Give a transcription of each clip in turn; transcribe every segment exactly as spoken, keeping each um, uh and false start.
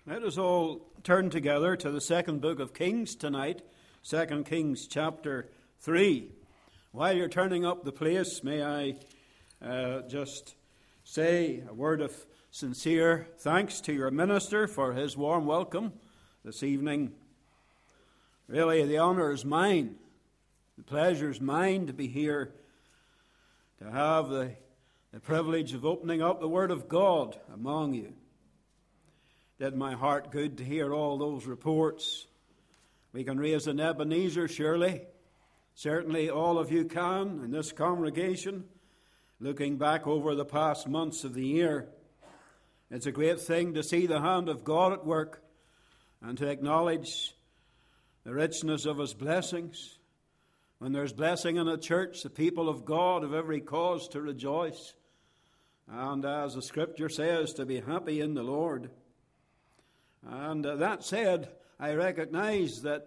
Let us all turn together to the second book of Kings tonight, Second Kings chapter three. While you're turning up the place, may I uh, just say a word of sincere thanks to your minister for his warm welcome this evening. Really, the honour is mine, the pleasure is mine to be here, to have the, the privilege of opening up the Word of God among you. Did my heart good to hear all those reports. We can raise an Ebenezer, surely. Certainly all of you can in this congregation, looking back over the past months of the year. It's a great thing to see the hand of God at work and to acknowledge the richness of His blessings. When there's blessing in a church, the people of God have every cause to rejoice. And as the Scripture says, to be happy in the Lord. And uh, that said, I recognize that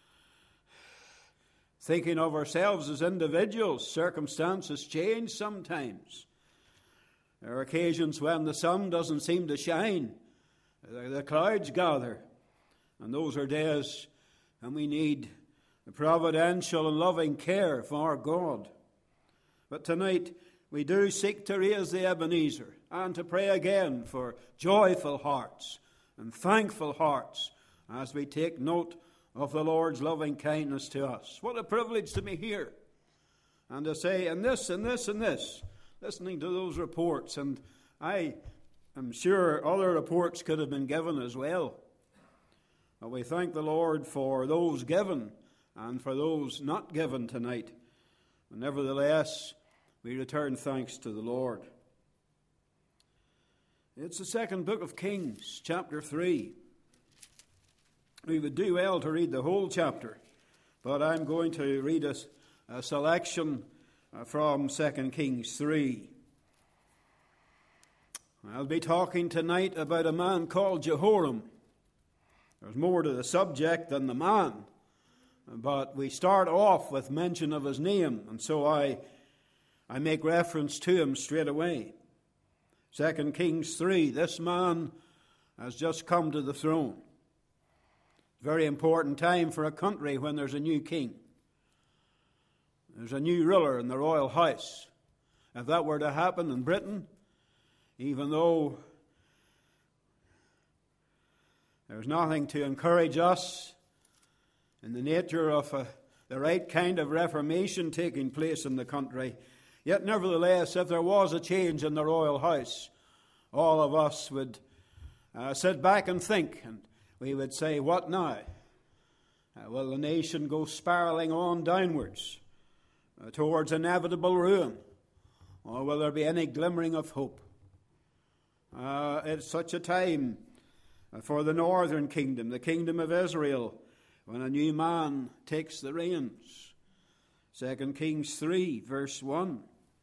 thinking of ourselves as individuals, circumstances change sometimes. There are occasions when the sun doesn't seem to shine, the, the clouds gather, and those are days when we need the providential and loving care of our God. But tonight we do seek to raise the Ebenezer and to pray again for joyful hearts and thankful hearts as we take note of the Lord's loving kindness to us. What a privilege to be here and to say, and this, and this, and this, listening to those reports. And I am sure other reports could have been given as well. But we thank the Lord for those given and for those not given tonight. And nevertheless, we return thanks to the Lord. It's the second book of Kings, chapter three. We would do well to read the whole chapter, but I'm going to read a, a selection from Second Kings three. I'll be talking tonight about a man called Jehoram. There's more to the subject than the man, but we start off with mention of his name, and so I, I make reference to him straight away. Second Kings three, this man has just come to the throne. Very important time for a country when there's a new king. There's a new ruler in the royal house. If that were to happen in Britain, even though there's nothing to encourage us in the nature of a, the right kind of reformation taking place in the country, yet nevertheless, if there was a change in the royal house, all of us would uh, sit back and think, and we would say, what now? Uh, will the nation go spiraling on downwards uh, towards inevitable ruin? Or will there be any glimmering of hope? Uh, it's such a time for the northern kingdom, the kingdom of Israel, when a new man takes the reins. Second Kings three, verse one.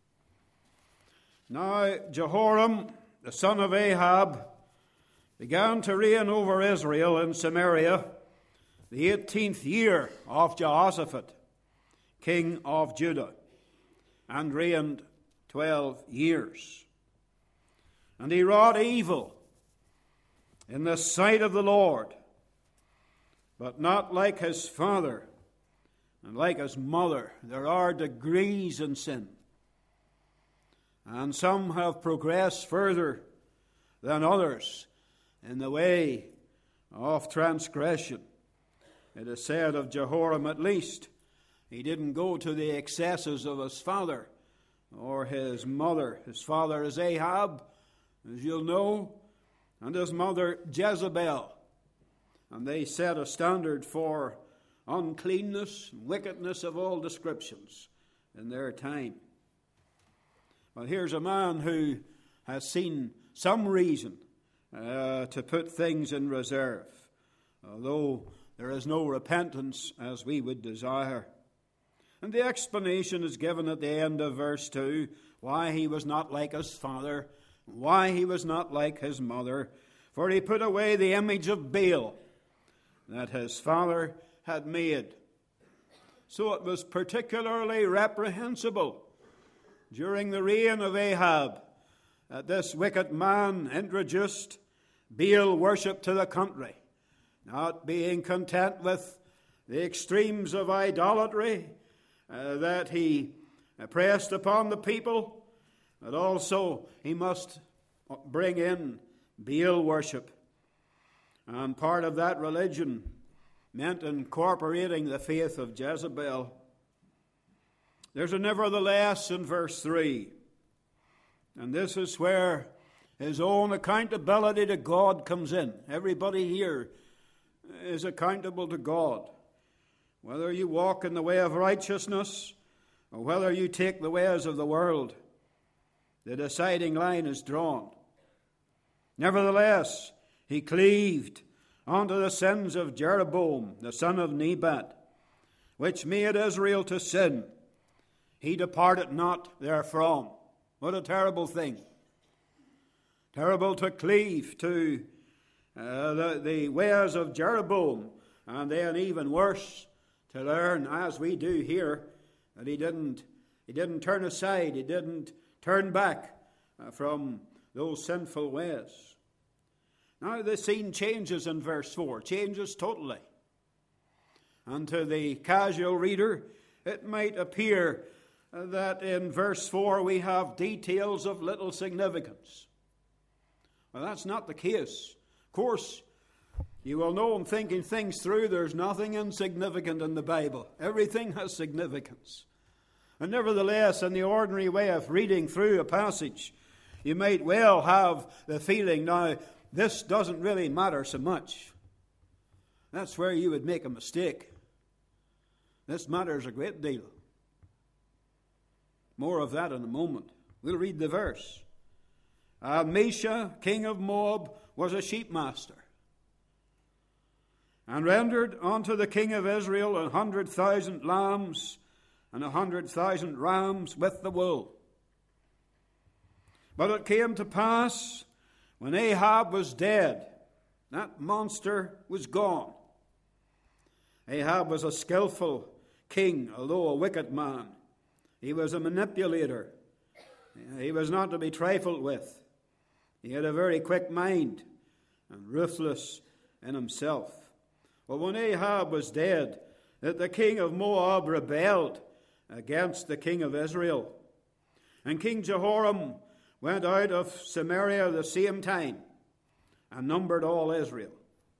Now Jehoram, the son of Ahab, began to reign over Israel in Samaria the eighteenth year of Jehoshaphat, king of Judah, and reigned twelve years. And he wrought evil in the sight of the Lord, but not like his father and like his mother. There are degrees in sin, and some have progressed further than others in the way of transgression. It is said of Jehoram, at least, he didn't go to the excesses of his father or his mother. His father is Ahab, as you'll know, and his mother Jezebel. And they set a standard for uncleanness and wickedness of all descriptions in their time. Well, here's a man who has seen some reason uh, to put things in reserve, although there is no repentance as we would desire. And the explanation is given at the end of verse two, why he was not like his father, why he was not like his mother, for he put away the image of Baal that his father had made. So it was particularly reprehensible during the reign of Ahab that this wicked man introduced Baal worship to the country, not being content with the extremes of idolatry uh, that he pressed upon the people, but also he must bring in Baal worship. And part of that religion meant incorporating the faith of Jezebel. There's a nevertheless in verse three. And this is where his own accountability to God comes in. Everybody here is accountable to God. Whether you walk in the way of righteousness or whether you take the ways of the world, the deciding line is drawn. Nevertheless, he cleaved unto the sins of Jeroboam, the son of Nebat, which made Israel to sin. He departed not therefrom. What a terrible thing. Terrible to cleave to uh, the, the ways of Jeroboam, and then even worse, to learn, as we do here, that he didn't, he didn't turn aside, he didn't turn back uh, from those sinful ways. Now the scene changes in verse four, changes totally. And to the casual reader, it might appear that in verse four we have details of little significance. Well, that's not the case. Of course, you will know in thinking things through, there's nothing insignificant in the Bible. Everything has significance. And nevertheless, in the ordinary way of reading through a passage, you might well have the feeling, now, this doesn't really matter so much. That's where you would make a mistake. This matters a great deal. More of that in a moment. We'll read the verse. Uh, Mesha, king of Moab, was a sheep master, and rendered unto the king of Israel a hundred thousand lambs and a hundred thousand rams with the wool. But it came to pass, when Ahab was dead, that monster was gone. Ahab was a skillful king, although a wicked man. He was a manipulator. He was not to be trifled with. He had a very quick mind and ruthless in himself. Well, when Ahab was dead, that the king of Moab rebelled against the king of Israel. And King Jehoram went out of Samaria the same time and numbered all Israel.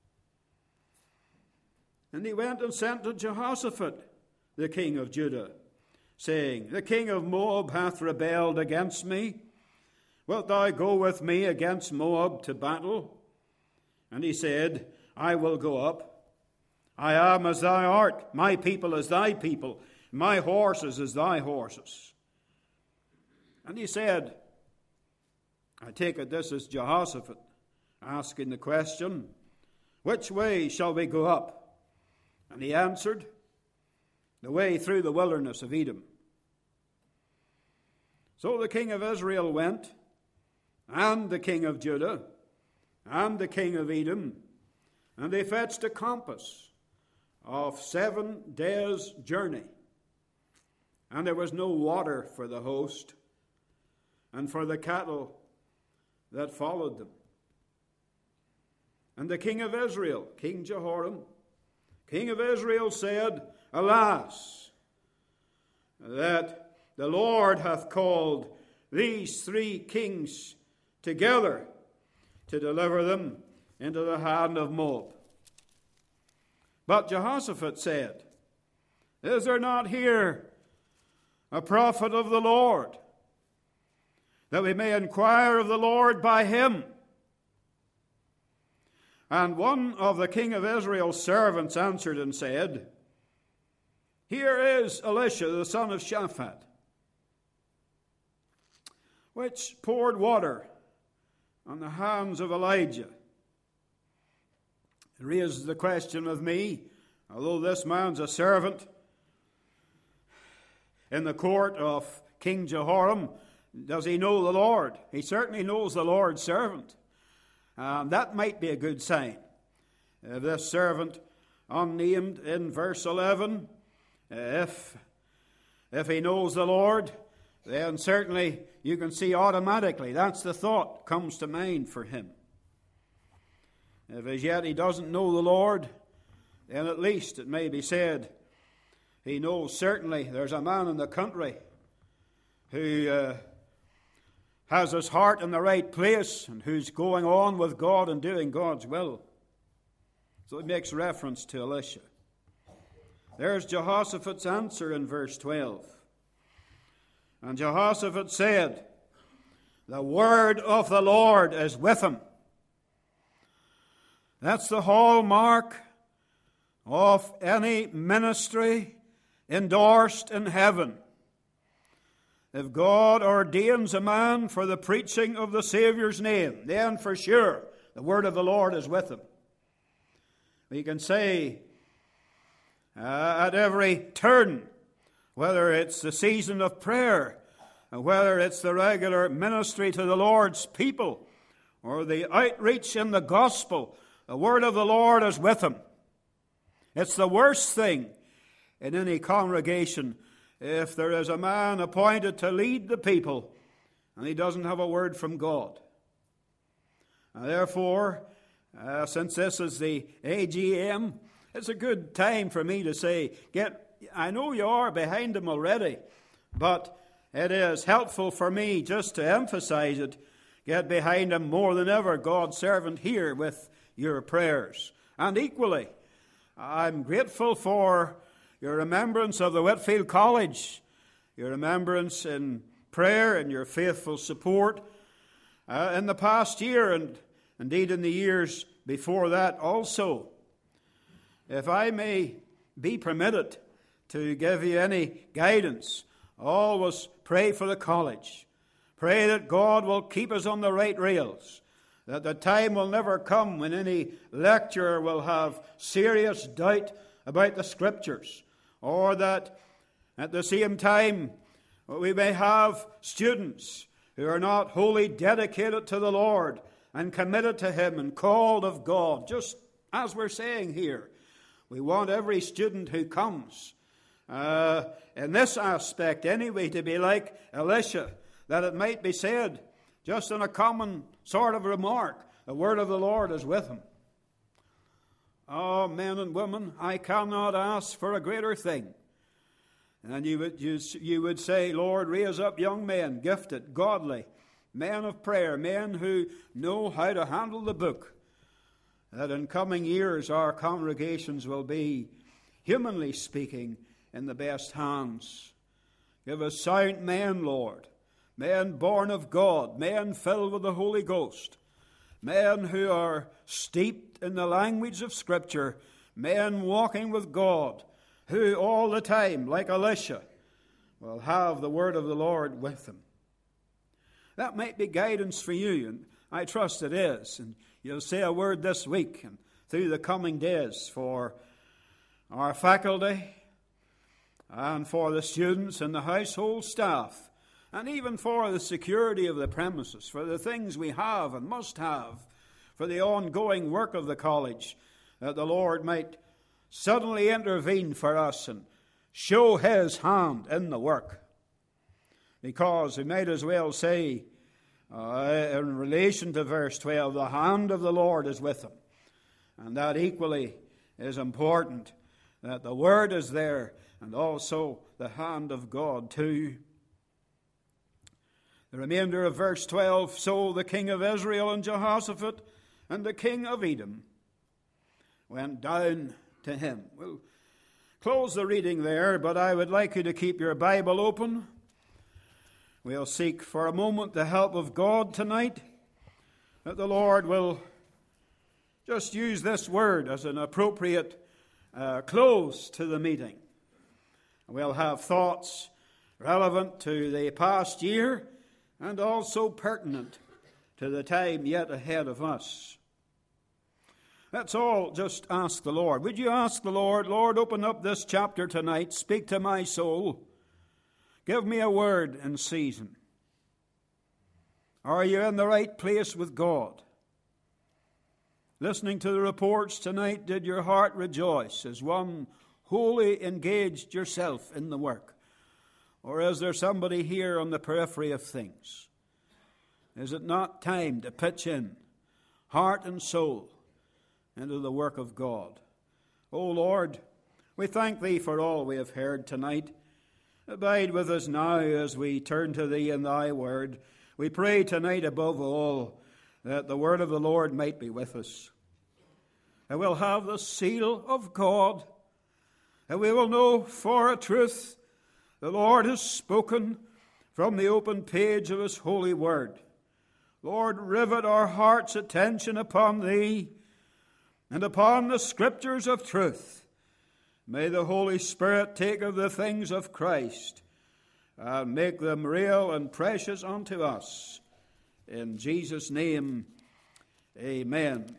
And he went and sent to Jehoshaphat, the king of Judah, saying, the king of Moab hath rebelled against me. Wilt thou go with me against Moab to battle? And he said, I will go up. I am as thou art, my people as thy people, my horses as thy horses. And he said, I take it this is Jehoshaphat asking the question, which way shall we go up? And he answered, the way through the wilderness of Edom. So the king of Israel went, and the king of Judah, and the king of Edom, and they fetched a compass of seven days' journey. And there was no water for the host, and for the cattle that followed them. And the king of Israel, King Jehoram, king of Israel, said, alas, that the Lord hath called these three kings together to deliver them into the hand of Moab. But Jehoshaphat said, is there not here a prophet of the Lord, that we may inquire of the Lord by him? And one of the king of Israel's servants answered and said, here is Elisha, the son of Shaphat, which poured water on the hands of Elijah. It raises the question of me, although this man's a servant in the court of King Jehoram, does he know the Lord? He certainly knows the Lord's servant. Um, that might be a good sign. Uh, this servant, unnamed in verse eleven, uh, if, if he knows the Lord, then certainly you can see automatically that's the thought comes to mind for him. If as yet he doesn't know the Lord, then at least it may be said he knows certainly there's a man in the country who uh, has his heart in the right place and who's going on with God and doing God's will. So he makes reference to Elisha. There's Jehoshaphat's answer in verse twelve. And Jehoshaphat said, "The word of the Lord is with him." That's the hallmark of any ministry endorsed in heaven. If God ordains a man for the preaching of the Saviour's name, then for sure the word of the Lord is with him. We can say uh, at every turn, whether it's the season of prayer, or whether it's the regular ministry to the Lord's people, or the outreach in the gospel, the word of the Lord is with him. It's the worst thing in any congregation if there is a man appointed to lead the people and he doesn't have a word from God. And therefore, uh, since this is the A G M, it's a good time for me to say, get. I know you are behind him already, but it is helpful for me just to emphasize it. Get behind him more than ever, God's servant, here with your prayers. And equally, I'm grateful for your remembrance of the Whitefield College, your remembrance in prayer and your faithful support uh, in the past year and indeed in the years before that also. If I may be permitted to give you any guidance, always pray for the college. Pray that God will keep us on the right rails, that the time will never come when any lecturer will have serious doubt about the Scriptures, or that at the same time we may have students who are not wholly dedicated to the Lord and committed to Him and called of God. Just as we're saying here, we want every student who comes, uh, in this aspect anyway, to be like Elisha, that it might be said, just in a common sort of remark, the word of the Lord is with him. Oh, men and women, I cannot ask for a greater thing. And you would, you, you would say, Lord, raise up young men, gifted, godly, men of prayer, men who know how to handle the book, that in coming years our congregations will be, humanly speaking, in the best hands. Give us sound men, Lord, men born of God, men filled with the Holy Ghost, men who are steeped in the language of Scripture, men walking with God, who all the time, like Elisha, will have the word of the Lord with them. That might be guidance for you, and I trust it is. And you'll say a word this week and through the coming days for our faculty and for the students and the household staff, and even for the security of the premises, for the things we have and must have, for the ongoing work of the college, that the Lord might suddenly intervene for us and show His hand in the work. Because we might as well say, uh, in relation to verse twelve, the hand of the Lord is with him. And that equally is important, that the word is there, and also the hand of God too. The remainder of verse twelve, so the king of Israel and Jehoshaphat and the king of Edom went down to him. We'll close the reading there, but I would like you to keep your Bible open. We'll seek for a moment the help of God tonight, that the Lord will just use this word as an appropriate uh, close to the meeting. We'll have thoughts relevant to the past year and also pertinent to the time yet ahead of us. Let's all just ask the Lord. Would you ask the Lord, Lord, open up this chapter tonight, speak to my soul, give me a word in season. Are you in the right place with God? Listening to the reports tonight, did your heart rejoice as one wholly engaged yourself in the work? Or is there somebody here on the periphery of things? Is it not time to pitch in, heart and soul, into the work of God. O Lord, we thank Thee for all we have heard tonight. Abide with us now as we turn to Thee in Thy word. We pray tonight above all that the word of the Lord might be with us. And we'll have the seal of God, and we will know for a truth the Lord has spoken from the open page of His holy word. Lord, rivet our heart's attention upon Thee and upon the scriptures of truth. May the Holy Spirit take of the things of Christ and make them real and precious unto us. In Jesus' name, amen.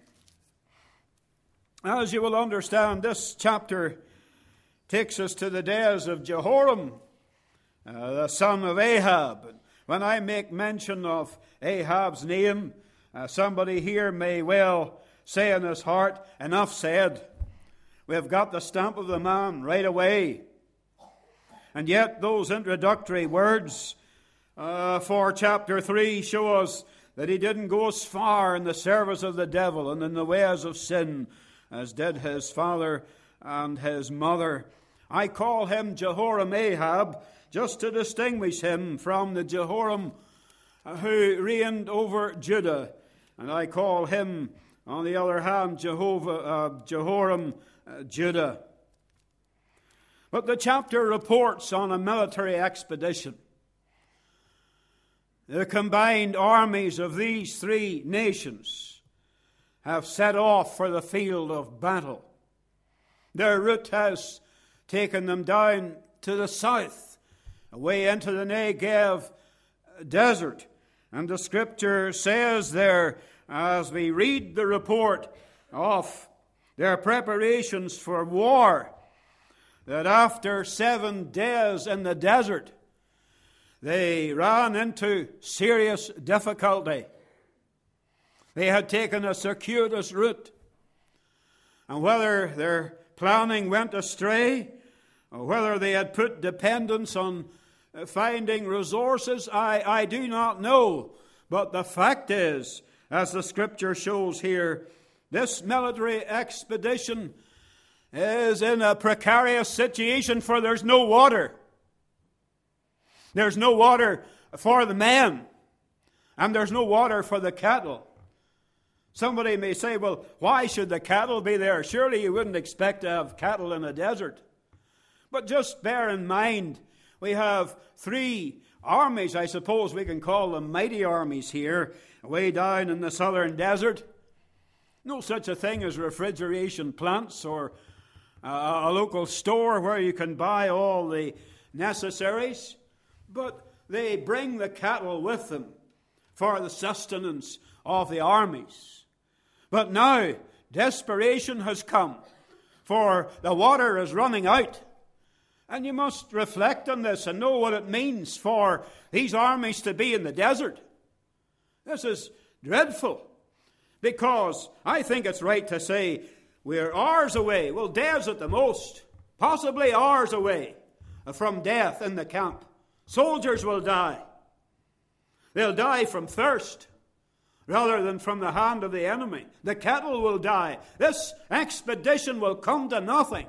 As you will understand, this chapter takes us to the days of Jehoram, uh, the son of Ahab. When I make mention of Ahab's name, uh, somebody here may well say in his heart, enough said. We have got the stamp of the man right away. And yet those introductory words uh, for chapter three show us that he didn't go as far in the service of the devil and in the ways of sin as did his father and his mother. I call him Jehoram Ahab just to distinguish him from the Jehoram who reigned over Judah. And I call him, on the other hand, Jehovah, uh, Jehoram uh, Judah. But the chapter reports on a military expedition. The combined armies of these three nations have set off for the field of battle. Their route has taken them down to the south, away into the Negev desert. And the scripture says there, as we read the report of their preparations for war, that after seven days in the desert, they ran into serious difficulty. They had taken a circuitous route. And whether their planning went astray, or whether they had put dependence on finding resources, I, I do not know. But the fact is, as the scripture shows here, this military expedition is in a precarious situation, for there's no water. There's no water for the men, and there's no water for the cattle. Somebody may say, well, why should the cattle be there? Surely you wouldn't expect to have cattle in a desert. But just bear in mind, we have three armies, I suppose we can call them mighty armies here, way down in the southern desert. No such a thing as refrigeration plants or a local store where you can buy all the necessaries. But they bring the cattle with them for the sustenance of the armies. But now desperation has come, for the water is running out. And you must reflect on this and know what it means for these armies to be in the desert. This is dreadful, because I think it's right to say we're hours away, well, days at the most, possibly hours away from death in the camp. Soldiers will die. They'll die from thirst rather than from the hand of the enemy. The cattle will die. This expedition will come to nothing.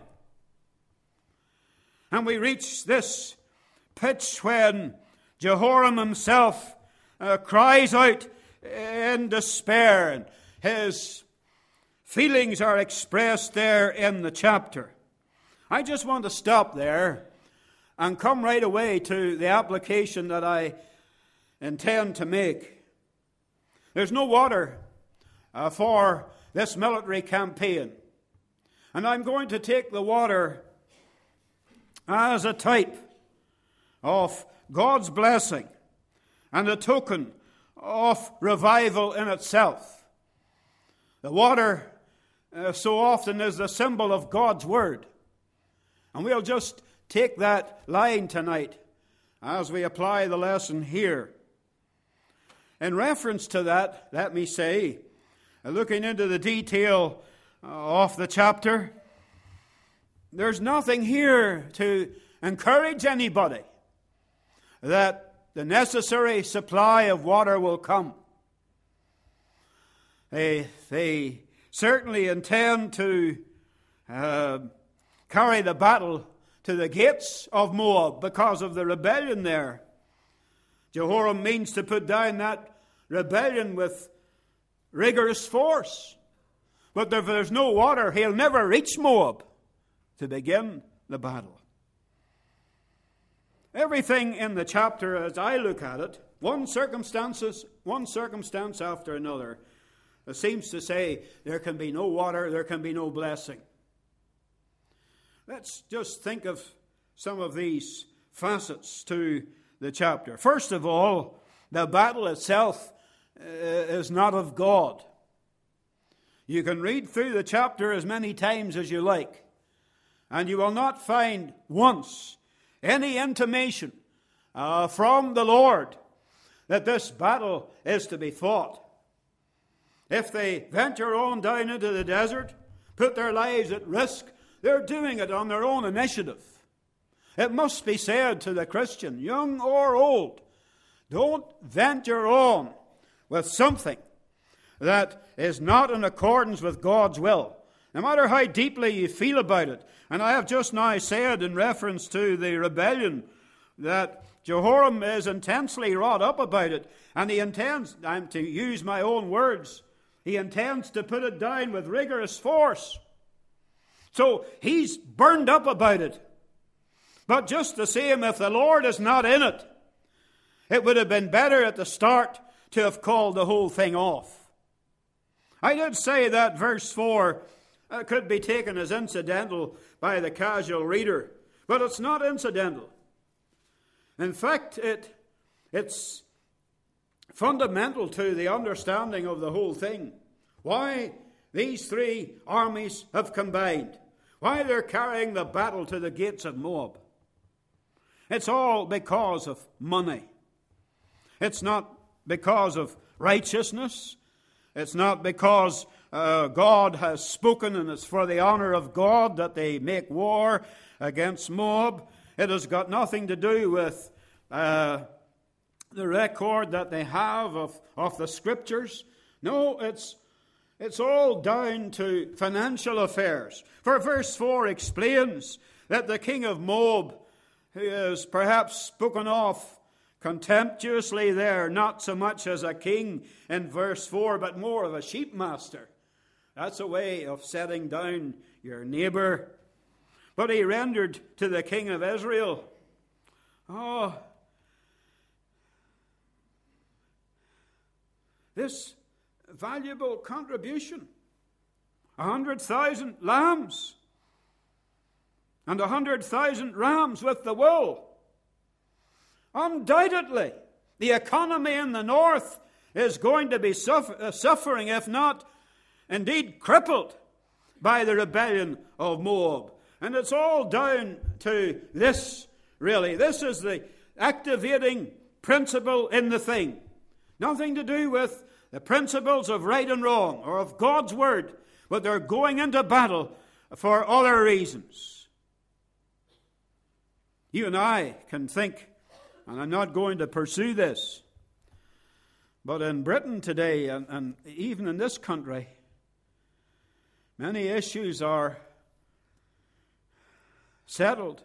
And we reach this pitch when Jehoram himself uh, cries out in despair, and his feelings are expressed there in the chapter. I just want to stop there and come right away to the application that I intend to make. There's no water uh, for this military campaign. And I'm going to take the water as a type of God's blessing and a token of revival in itself. The water uh, so often is the symbol of God's Word. And we'll just take that line tonight as we apply the lesson here. In reference to that, let me say, uh, looking into the detail uh, of the chapter, there's nothing here to encourage anybody that the necessary supply of water will come. They, they certainly intend to uh, carry the battle to the gates of Moab because of the rebellion there. Jehoram means to put down that rebellion with rigorous force. But if there's no water, he'll never reach Moab to begin the battle. Everything in the chapter, as I look at it, one circumstances, one circumstance after another, it seems to say there can be no water, there can be no blessing. Let's just think of some of these facets to the chapter. First of all, the battle itself uh, is not of God. You can read through the chapter as many times as you like, and you will not find once any intimation uh, from the Lord that this battle is to be fought. If they venture on down into the desert, put their lives at risk, they're doing it on their own initiative. It must be said to the Christian, young or old, don't venture on with something that is not in accordance with God's will, no matter how deeply you feel about it. And I have just now said in reference to the rebellion that Jehoram is intensely wrought up about it, and he intends, I'm to use my own words, he intends to put it down with rigorous force. So he's burned up about it. But just the same, if the Lord is not in it, it would have been better at the start to have called the whole thing off. I did say that verse four uh, could be taken as incidental by the casual reader, but it's not incidental. In fact, it it's fundamental to the understanding of the whole thing. Why these three armies have combined. Why they're carrying the battle to the gates of Moab. It's all because of money. It's not because of righteousness. It's not because uh, God has spoken and it's for the honor of God that they make war against Moab. It has got nothing to do with uh, the record that they have of, of the Scriptures. No, it's It's all down to financial affairs. For verse four explains that the king of Moab, who is perhaps spoken of contemptuously there, not so much as a king in verse four, but more of a sheep master. That's a way of setting down your neighbor. But he rendered to the king of Israel, oh, this valuable contribution. A hundred thousand lambs and a hundred thousand rams with the wool. Undoubtedly, the economy in the north is going to be suffer- uh, suffering, if not indeed crippled, by the rebellion of Moab. And it's all down to this, really. This is the activating principle in the thing. Nothing to do with the principles of right and wrong or of God's word, but they're going into battle for other reasons. You and I can think, and I'm not going to pursue this, but in Britain today, and, and even in this country, many issues are settled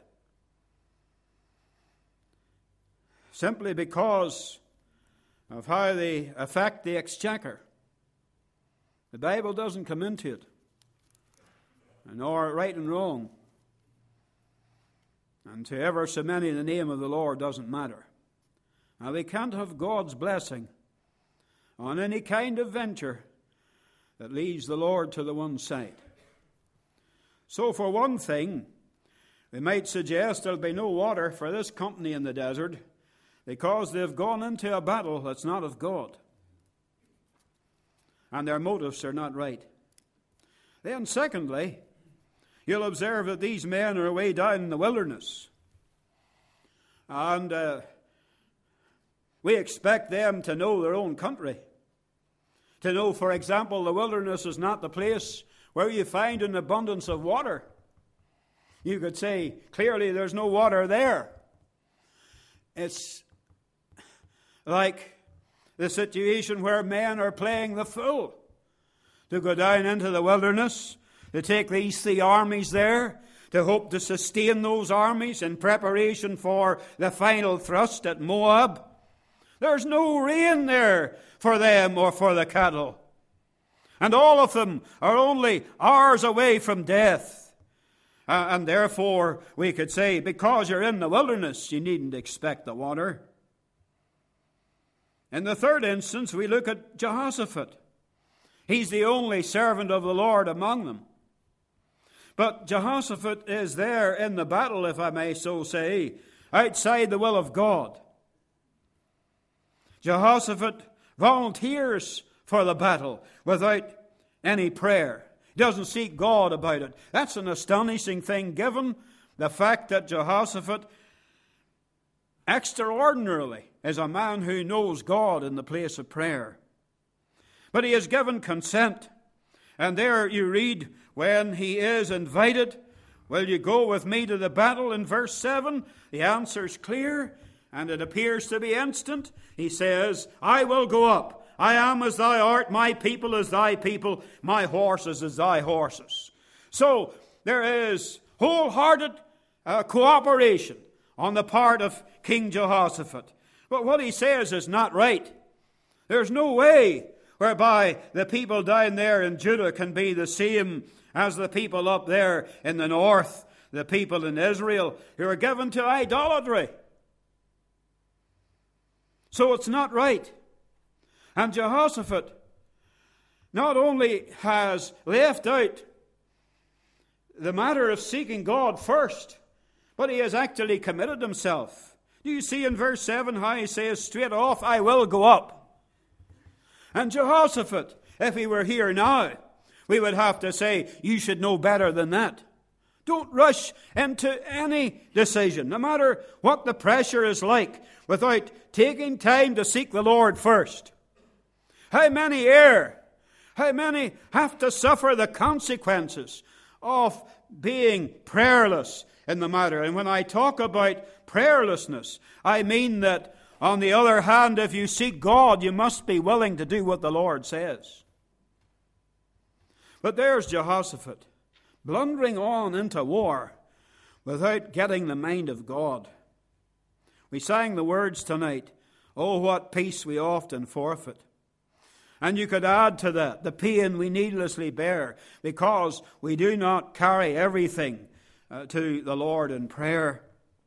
simply because of how they affect the exchequer. The Bible doesn't come into it, nor right and wrong. And to ever so many, the name of the Lord doesn't matter. Now, we can't have God's blessing on any kind of venture that leads the Lord to the one side. So, for one thing, we might suggest there'll be no water for this company in the desert, because they've gone into a battle that's not of God. And their motives are not right. Then secondly, you'll observe that these men are way down in the wilderness. And uh, we expect them to know their own country. To know, for example, the wilderness is not the place where you find an abundance of water. You could say, clearly there's no water there. It's like the situation where men are playing the fool, to go down into the wilderness, to take these three armies there, to hope to sustain those armies in preparation for the final thrust at Moab. There's no rain there for them or for the cattle. And all of them are only hours away from death. Uh, and therefore, we could say, because you're in the wilderness, you needn't expect the water. In the third instance, we look at Jehoshaphat. He's the only servant of the Lord among them. But Jehoshaphat is there in the battle, if I may so say, outside the will of God. Jehoshaphat volunteers for the battle without any prayer. He doesn't seek God about it. That's an astonishing thing, given the fact that Jehoshaphat extraordinarily is a man who knows God in the place of prayer. But he has given consent. And there you read, when he is invited, will you go with me to the battle? In verse seven, the answer is clear, and it appears to be instant. He says, I will go up. I am as thou art, my people as thy people, my horses as thy horses. So there is wholehearted uh, cooperation on the part of King Jehoshaphat. But what he says is not right. There's no way whereby the people down there in Judah can be the same as the people up there in the north, the people in Israel who are given to idolatry. So it's not right. And Jehoshaphat not only has left out the matter of seeking God first, but he has actually committed himself. Do you see in verse seven how he says straight off, I will go up? And Jehoshaphat, if he were here now, we would have to say, you should know better than that. Don't rush into any decision, no matter what the pressure is like, without taking time to seek the Lord first. How many err? How many have to suffer the consequences of being prayerless in the matter? And when I talk about prayerlessness, I mean that, on the other hand, if you seek God, you must be willing to do what the Lord says. But there's Jehoshaphat, blundering on into war without getting the mind of God. We sang the words tonight, oh, what peace we often forfeit. And you could add to that the pain we needlessly bear because we do not carry everything uh, to the Lord in prayer.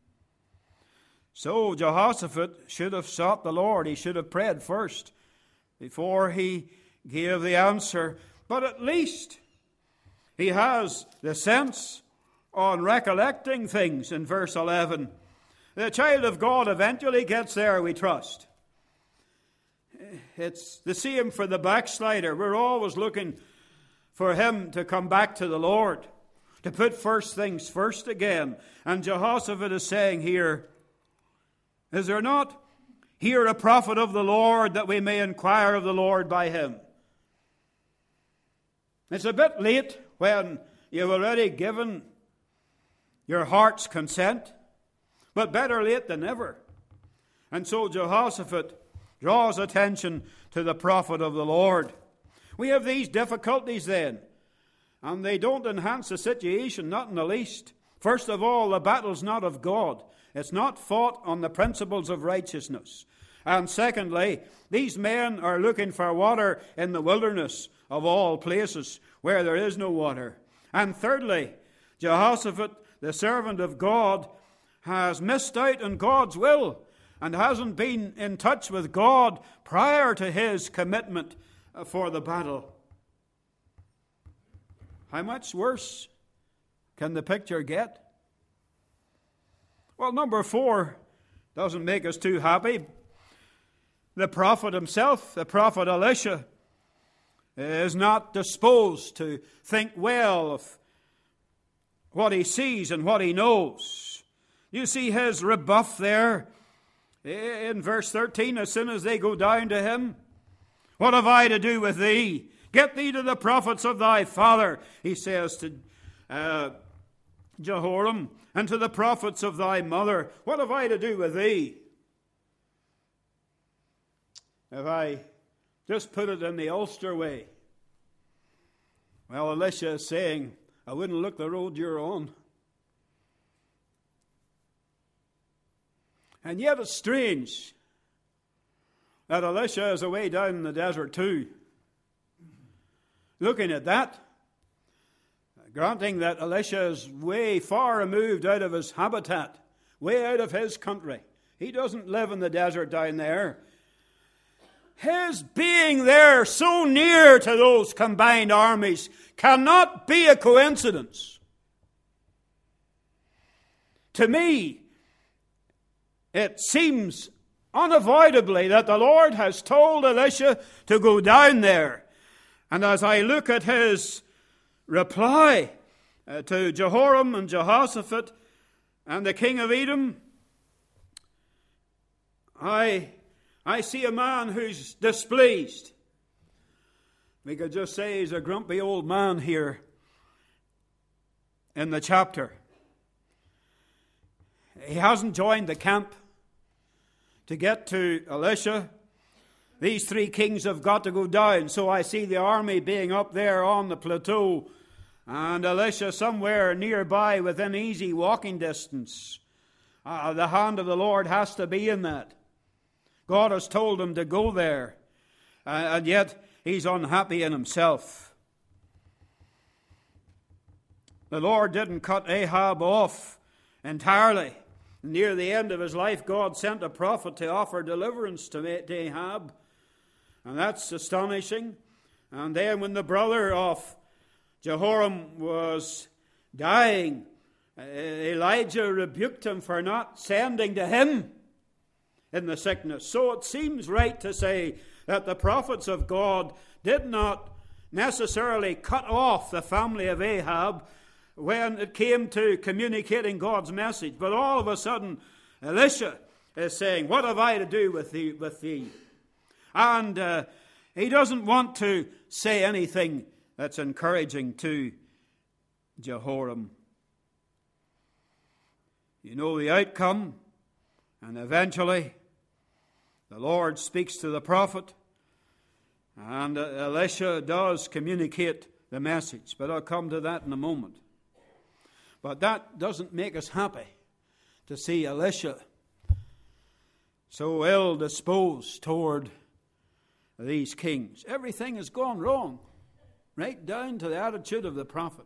So Jehoshaphat should have sought the Lord. He should have prayed first before he gave the answer. But at least he has the sense on recollecting things in verse eleven. The child of God eventually gets there, we trust. It's the same for the backslider. We're always looking for him to come back to the Lord, to put first things first again. And Jehoshaphat is saying here, is there not here a prophet of the Lord that we may inquire of the Lord by him? It's a bit late when you've already given your heart's consent, but better late than never. And so Jehoshaphat draws attention to the prophet of the Lord. We have these difficulties then, and they don't enhance the situation, not in the least. First of all, the battle's not of God. It's not fought on the principles of righteousness. And secondly, these men are looking for water in the wilderness of all places where there is no water. And thirdly, Jehoshaphat, the servant of God, has missed out on God's will and hasn't been in touch with God prior to his commitment for the battle. How much worse can the picture get? Well, number four doesn't make us too happy. The prophet himself, the prophet Elisha, is not disposed to think well of what he sees and what he knows. You see his rebuff there in verse thirteen, as soon as they go down to him. What have I to do with thee? Get thee to the prophets of thy father, he says to uh, Jehoram, and to the prophets of thy mother. What have I to do with thee? If I just put it in the Ulster way, Well, Elisha is saying, I wouldn't look the road you're on. And yet it's strange that Elisha is away down in the desert too. Looking at that, granting that Elisha is way far removed out of his habitat, way out of his country. He doesn't live in the desert down there. His being there so near to those combined armies cannot be a coincidence. To me, it seems unavoidably that the Lord has told Elisha to go down there. And as I look at his reply uh, to Jehoram and Jehoshaphat and the king of Edom, I, I see a man who's displeased. We could just say he's a grumpy old man here in the chapter. He hasn't joined the camp to get to Elisha. These three kings have got to go down. So I see the army being up there on the plateau, and Elisha somewhere nearby within easy walking distance. Uh, the hand of the Lord has to be in that. God has told him to go there, uh, and yet he's unhappy in himself. The Lord didn't cut Ahab off entirely. Near the end of his life, God sent a prophet to offer deliverance to Ahab. And that's astonishing. And then when the brother of Jehoram was dying, Elijah rebuked him for not sending to him in the sickness. So it seems right to say that the prophets of God did not necessarily cut off the family of Ahab when it came to communicating God's message. But all of a sudden, Elisha is saying, what have I to do with thee? With thee? And uh, he doesn't want to say anything that's encouraging to Jehoram. You know the outcome, and eventually the Lord speaks to the prophet, and uh, Elisha does communicate the message. But I'll come to that in a moment. But that doesn't make us happy to see Elisha so ill disposed toward these kings. Everything has gone wrong, right down to the attitude of the prophet.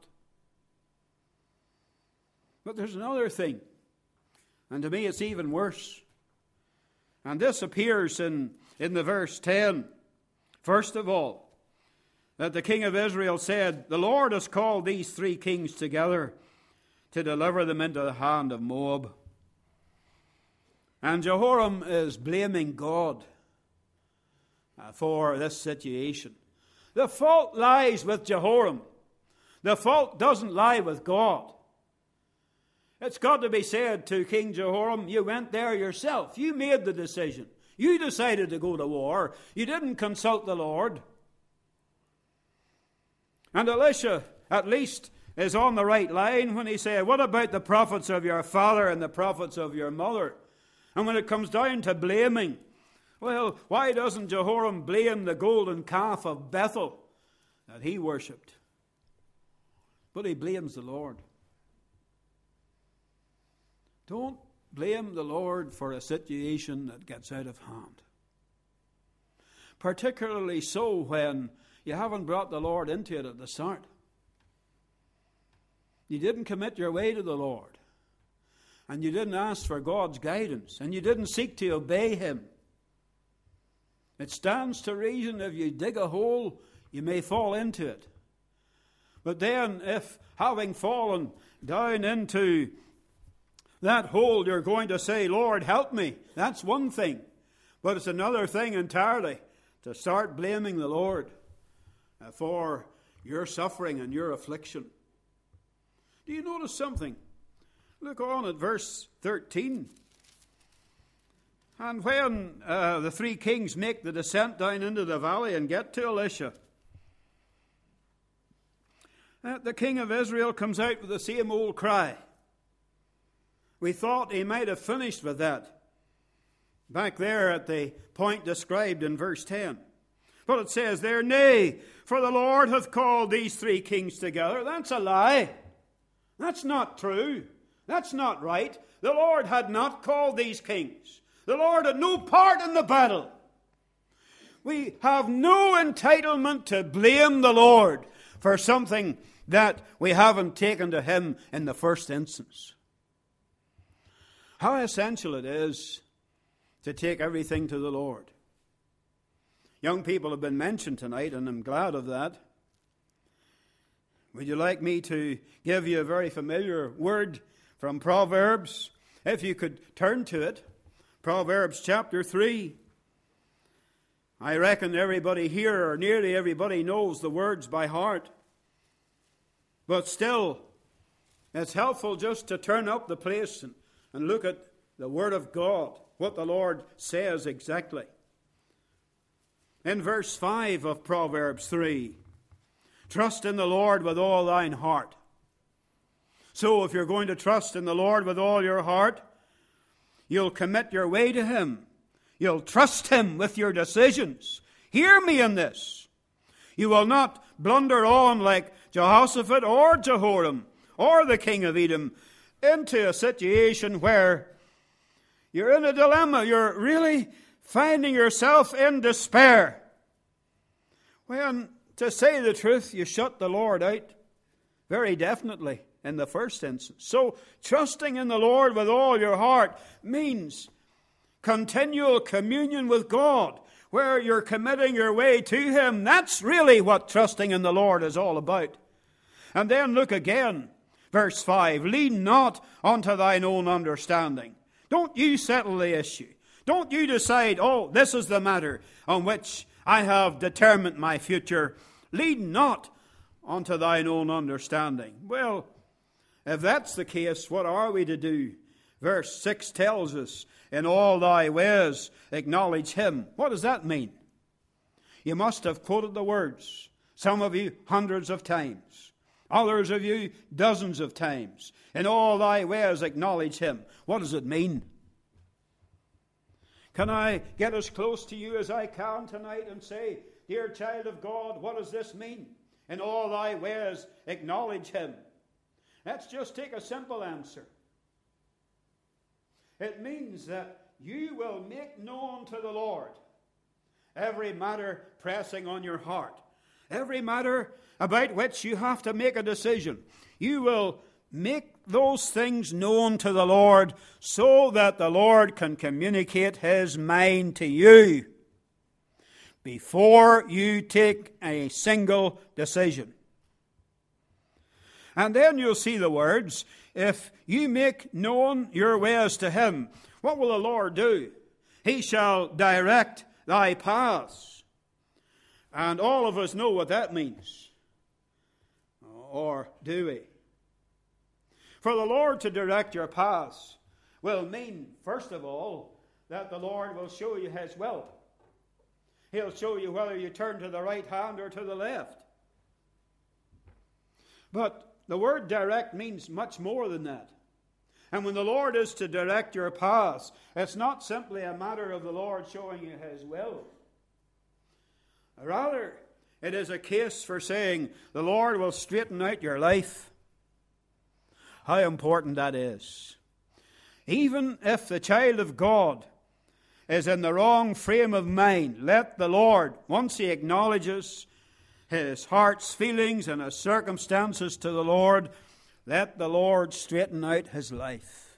But there's another thing, and to me it's even worse. And this appears in, in the verse ten. First of all, that the king of Israel said, the Lord has called these three kings together to deliver them into the hand of Moab. And Jehoram is blaming God for this situation. The fault lies with Jehoram. The fault doesn't lie with God. It's got to be said to King Jehoram, you went there yourself. You made the decision. You decided to go to war. You didn't consult the Lord. And Elisha, at least, is on the right line when he said, what about the prophets of your father and the prophets of your mother? And when it comes down to blaming, well, why doesn't Jehoram blame the golden calf of Bethel that he worshipped? But he blames the Lord. Don't blame the Lord for a situation that gets out of hand. Particularly so when you haven't brought the Lord into it at the start. You didn't commit your way to the Lord. And you didn't ask for God's guidance. And you didn't seek to obey Him. It stands to reason if you dig a hole, you may fall into it. But then if, having fallen down into that hole, you're going to say, Lord, help me, that's one thing. But it's another thing entirely to start blaming the Lord for your suffering and your affliction. Do you notice something? Look on at verse thirteen. And when uh, the three kings make the descent down into the valley and get to Elisha, uh, the king of Israel comes out with the same old cry. We thought he might have finished with that back there at the point described in verse ten. But it says there, nay, for the Lord hath called these three kings together. That's a lie. That's not true. That's not right. The Lord had not called these kings. The Lord had no part in the battle. We have no entitlement to blame the Lord for something that we haven't taken to Him in the first instance. How essential it is to take everything to the Lord. Young people have been mentioned tonight, and I'm glad of that. Would you like me to give you a very familiar word from Proverbs? If you could turn to it. Proverbs chapter three. I reckon everybody here, or nearly everybody, knows the words by heart. But still, it's helpful just to turn up the place and, and look at the Word of God, what the Lord says exactly. In verse five of Proverbs three, trust in the Lord with all thine heart. So if you're going to trust in the Lord with all your heart, you'll commit your way to Him. You'll trust Him with your decisions. Hear me in this. You will not blunder on like Jehoshaphat or Jehoram or the king of Edom into a situation where you're in a dilemma. You're really finding yourself in despair. When, to say the truth, you shut the Lord out very definitely in the first instance. So, trusting in the Lord with all your heart means continual communion with God, where you're committing your way to Him. That's really what trusting in the Lord is all about. And then look again, verse five. Lean not unto thine own understanding. Don't you settle the issue. Don't you decide, oh, this is the matter on which I have determined my future. Lean not unto thine own understanding. Well, if that's the case, what are we to do? Verse six tells us, in all thy ways acknowledge Him. What does that mean? You must have quoted the words. Some of you hundreds of times. Others of you dozens of times. In all thy ways acknowledge Him. What does it mean? Can I get as close to you as I can tonight and say, dear child of God, what does this mean? In all thy ways acknowledge Him. Let's just take a simple answer. It means that you will make known to the Lord every matter pressing on your heart, every matter about which you have to make a decision. You will make those things known to the Lord so that the Lord can communicate His mind to you before you take a single decision. And then you'll see the words, if you make known your ways to Him, what will the Lord do? He shall direct thy paths. And all of us know what that means. Or do we? For the Lord to direct your paths will mean, first of all, that the Lord will show you His will. He'll show you whether you turn to the right hand or to the left. But the word direct means much more than that. And when the Lord is to direct your paths, it's not simply a matter of the Lord showing you His will. Rather, it is a case for saying, the Lord will straighten out your life. How important that is. Even if the child of God is in the wrong frame of mind, let the Lord, once he acknowledges his heart's feelings and his circumstances to the Lord, let the Lord straighten out his life.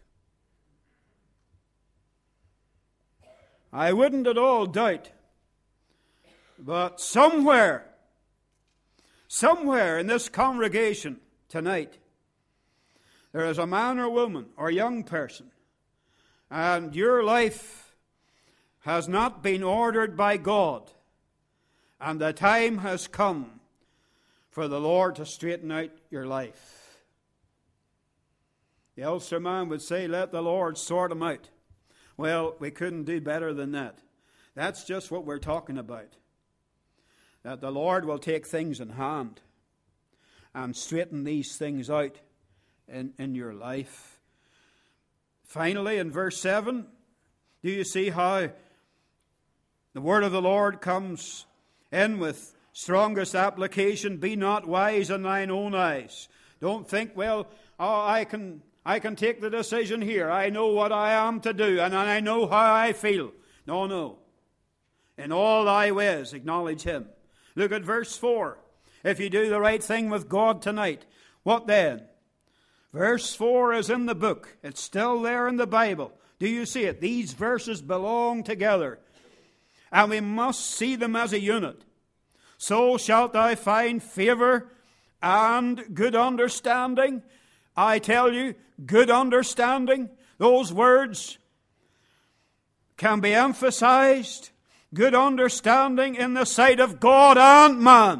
I wouldn't at all doubt, but somewhere, somewhere in this congregation tonight, there is a man or woman or young person, and your life has not been ordered by God, and the time has come for the Lord to straighten out your life. The Ulster man would say, let the Lord sort him out. Well, we couldn't do better than that. That's just what we're talking about. That the Lord will take things in hand and straighten these things out in, in your life. Finally, in verse seven, do you see how the word of the Lord comes In with strongest application, be not wise in thine own eyes. Don't think, well, oh, I can I can take the decision here. I know what I am to do, and I know how I feel. No, no. In all thy ways, acknowledge him. Look at verse four. If you do the right thing with God tonight, what then? Verse four is in the book. It's still there in the Bible. Do you see it? These verses belong together. And we must see them as a unit. So shalt thou find favor and good understanding. I tell you, good understanding. Those words can be emphasized. Good understanding in the sight of God and man.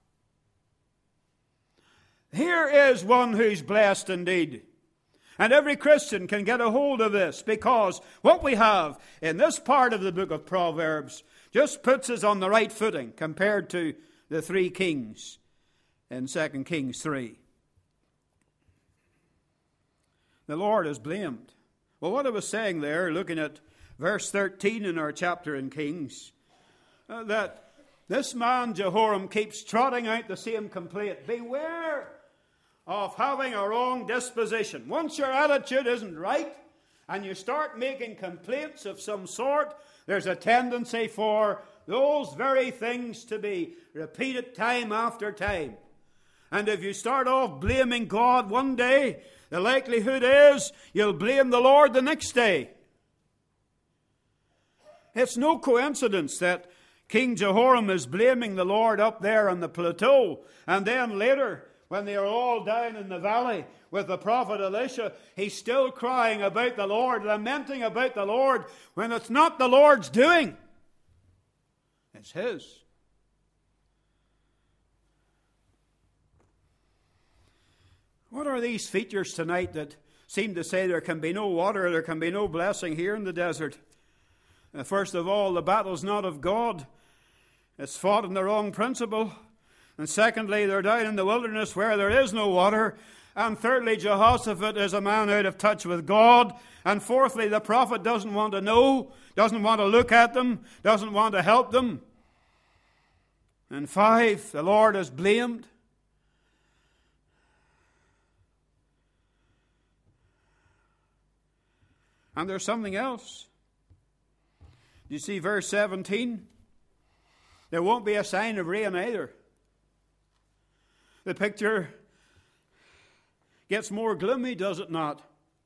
Here is one who's blessed indeed. And every Christian can get a hold of this, because what we have in this part of the book of Proverbs just puts us on the right footing compared to the three kings in Second Kings three. The Lord is blamed. Well, what I was saying there, looking at verse thirteen in our chapter in Kings, uh, that this man Jehoram keeps trotting out the same complaint. Beware of having a wrong disposition. Once your attitude isn't right and you start making complaints of some sort, there's a tendency for those very things to be repeated time after time. And if you start off blaming God one day, the likelihood is you'll blame the Lord the next day. It's no coincidence that King Jehoram is blaming the Lord up there on the plateau, and then later, when they are all down in the valley with the prophet Elisha, he's still crying about the Lord, lamenting about the Lord, when it's not the Lord's doing. It's his. What are these features tonight that seem to say there can be no water, there can be no blessing here in the desert? Uh, first of all, the battle's not of God. It's fought on the wrong principle. And secondly, they're down in the wilderness where there is no water. And thirdly, Jehoshaphat is a man out of touch with God. And fourthly, the prophet doesn't want to know, doesn't want to look at them, doesn't want to help them. And five, the Lord is blamed. And there's something else. You see verse seventeen? There won't be a sign of rain either. The picture gets more gloomy, does it not?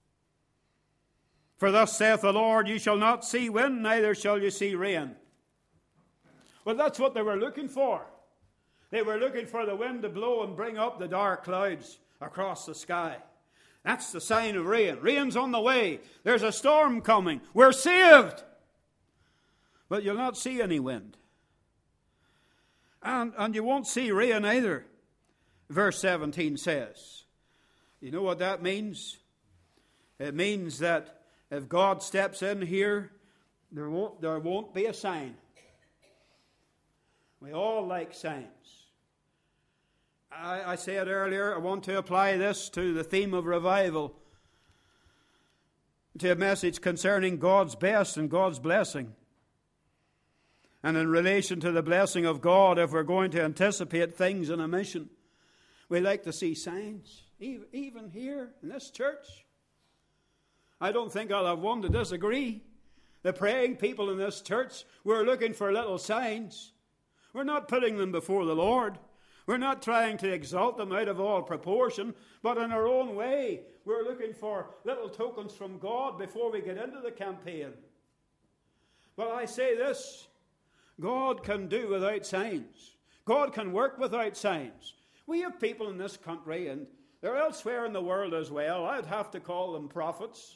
For thus saith the Lord, you shall not see wind, neither shall you see rain. Well, that's what they were looking for. They were looking for the wind to blow and bring up the dark clouds across the sky. That's the sign of rain. Rain's on the way. There's a storm coming. We're saved. But you'll not see any wind. And, and you won't see rain either. Verse seventeen says. You know what that means? It means that if God steps in here, there won't, there won't be a sign. We all like signs. I, I said earlier, I want to apply this to the theme of revival, to a message concerning God's best and God's blessing. And in relation to the blessing of God, if we're going to anticipate things in a mission, we like to see signs, even here in this church. I don't think I'll have one to disagree. The praying people in this church, we're looking for little signs. We're not putting them before the Lord. We're not trying to exalt them out of all proportion, but in our own way, we're looking for little tokens from God before we get into the campaign. But I say this, God can do without signs. God can work without signs. We have people in this country, and they're elsewhere in the world as well. I'd have to call them prophets.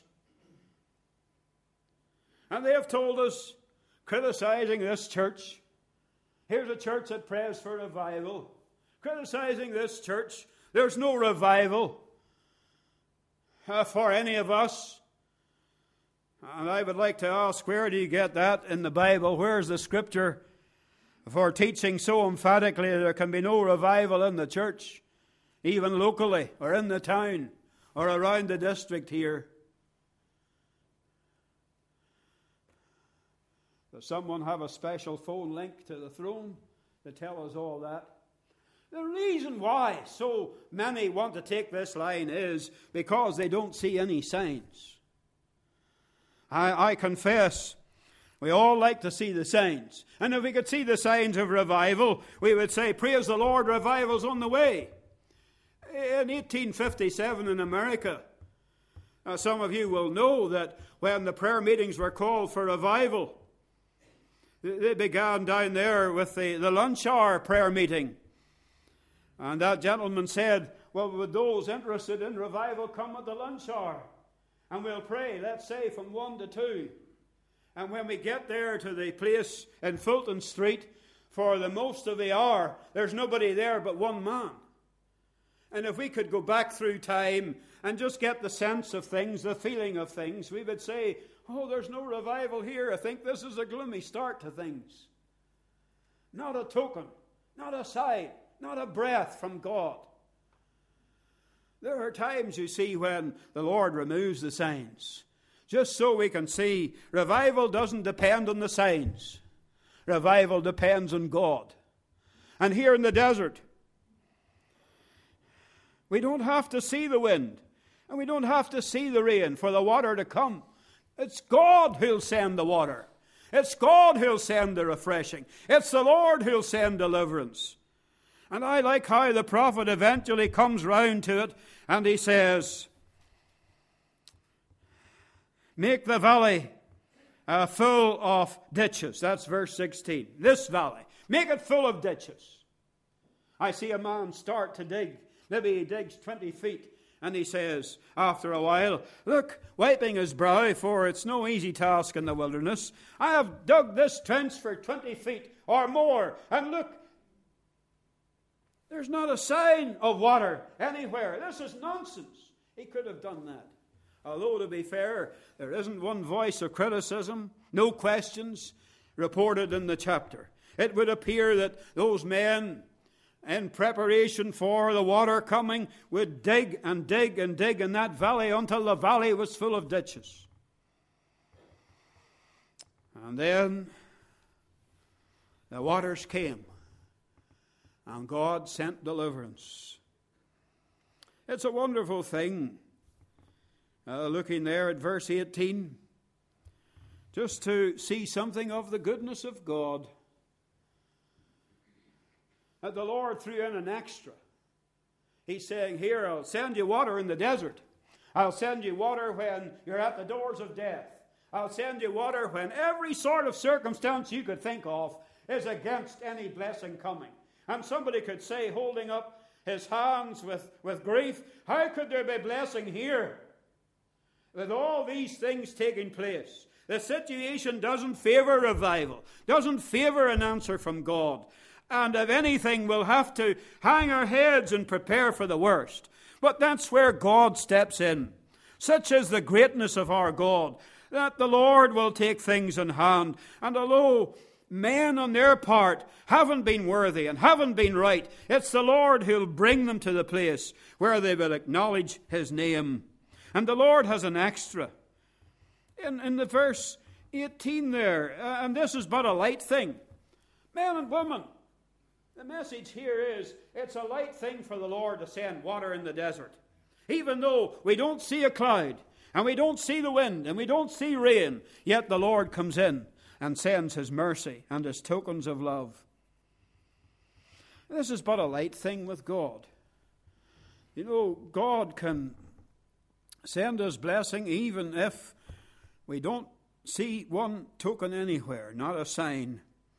And they have told us, criticizing this church, here's a church that prays for revival. Criticizing this church, there's no revival uh, for any of us. And I would like to ask, where do you get that in the Bible? Where's the scripture for teaching so emphatically there can be no revival in the church, even locally or in the town or around the district here? Does someone have a special phone link to the throne to tell us all that. The reason why so many want to take this line is because they don't see any signs. I, I confess, we all like to see the signs. And if we could see the signs of revival, we would say, praise the Lord, revival's on the way. In eighteen fifty-seven in America, uh, some of you will know that when the prayer meetings were called for revival, they began down there with the, the lunch hour prayer meeting. And that gentleman said, well, would those interested in revival come at the lunch hour? And we'll pray, let's say, from one to two. And when we get there to the place in Fulton Street, for the most of the hour, there's nobody there but one man. And if we could go back through time and just get the sense of things, the feeling of things, we would say, oh, there's no revival here. I think this is a gloomy start to things. Not a token, not a sign, not a breath from God. There are times, you see, when the Lord removes the signs, just so we can see revival doesn't depend on the signs. Revival depends on God. And here in the desert, we don't have to see the wind, and we don't have to see the rain for the water to come. It's God who'll send the water. It's God who'll send the refreshing. It's the Lord who'll send deliverance. And I like how the prophet eventually comes round to it, and he says, make the valley uh, full of ditches. That's verse sixteen. This valley. Make it full of ditches. I see a man start to dig. Maybe he digs twenty feet. And he says, after a while, look, wiping his brow, for it's no easy task in the wilderness. I have dug this trench for twenty feet or more. And look, there's not a sign of water anywhere. This is nonsense. He could have done that. Although, to be fair, there isn't one voice of criticism, no questions reported in the chapter. It would appear that those men, in preparation for the water coming, would dig and dig and dig in that valley until the valley was full of ditches. And then the waters came, and God sent deliverance. It's a wonderful thing, uh, looking there at verse eighteen, just to see something of the goodness of God. That the Lord threw in an extra. He's saying, here, I'll send you water in the desert. I'll send you water when you're at the doors of death. I'll send you water when every sort of circumstance you could think of is against any blessing coming. And somebody could say, holding up his hands with, with grief, how could there be blessing here? With all these things taking place, the situation doesn't favor revival, doesn't favor an answer from God. And if anything, we'll have to hang our heads and prepare for the worst. But that's where God steps in. Such is the greatness of our God, that the Lord will take things in hand. And although men on their part haven't been worthy and haven't been right, it's the Lord who'll bring them to the place where they will acknowledge His name. And the Lord has an extra. In, in the verse eighteen there, uh, and this is but a light thing. Men and women, the message here is, it's a light thing for the Lord to send water in the desert. Even though we don't see a cloud, and we don't see the wind, and we don't see rain, yet the Lord comes in and sends His mercy and His tokens of love. This is but a light thing with God. You know, God can send us blessing even if we don't see one token anywhere, not a sign.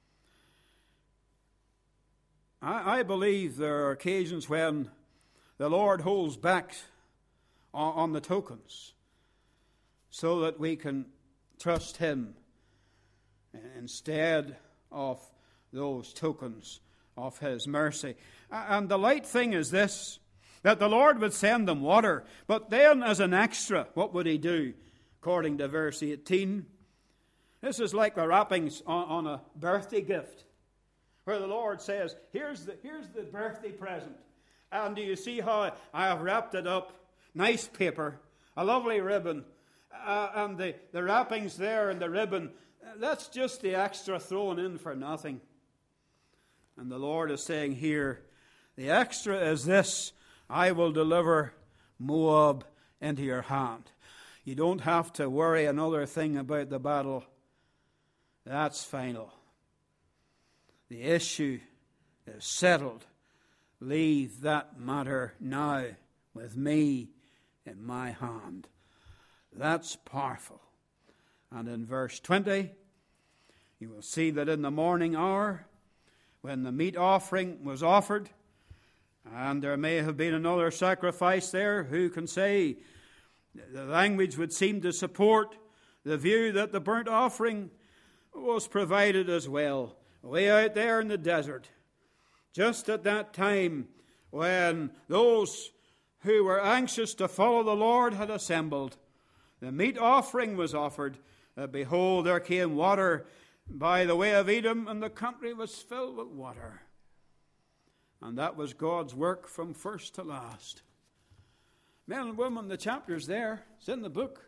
I believe there are occasions when the Lord holds back on the tokens so that we can trust Him instead of those tokens of His mercy. And the light thing is this, that the Lord would send them water, but then as an extra, what would He do? According to verse eighteen, this is like the wrappings on, on a birthday gift, where the Lord says, here's the, here's the birthday present. And do you see how I have wrapped it up? Nice paper, a lovely ribbon, uh, and the, the wrappings there and the ribbon, that's just the extra thrown in for nothing. And the Lord is saying here, the extra is this: I will deliver Moab into your hand. You don't have to worry another thing about the battle. That's final. The issue is settled. Leave that matter now with me in my hand. That's powerful. And in verse twenty, you will see that in the morning hour, when the meat offering was offered, and there may have been another sacrifice there, who can say? The language would seem to support the view that the burnt offering was provided as well, way out there in the desert, just at that time when those who were anxious to follow the Lord had assembled. The meat offering was offered. Uh, behold, there came water by the way of Edom, and the country was filled with water. And that was God's work from first to last. Men and women, the chapter's there. It's in the book.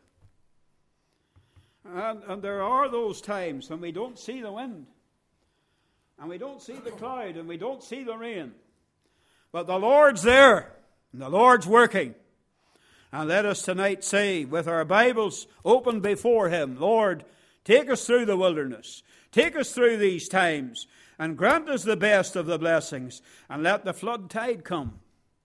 And, and there are those times when we don't see the wind, and we don't see the cloud, and we don't see the rain. But the Lord's there, and the Lord's working. And let us tonight say, with our Bibles open before Him, Lord, take us through the wilderness. Take us through these times, and grant us the best of the blessings, and let the flood tide come.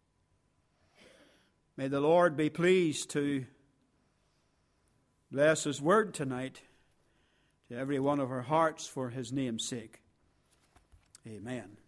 May the Lord be pleased to bless His word tonight to every one of our hearts for His name's sake. Amen.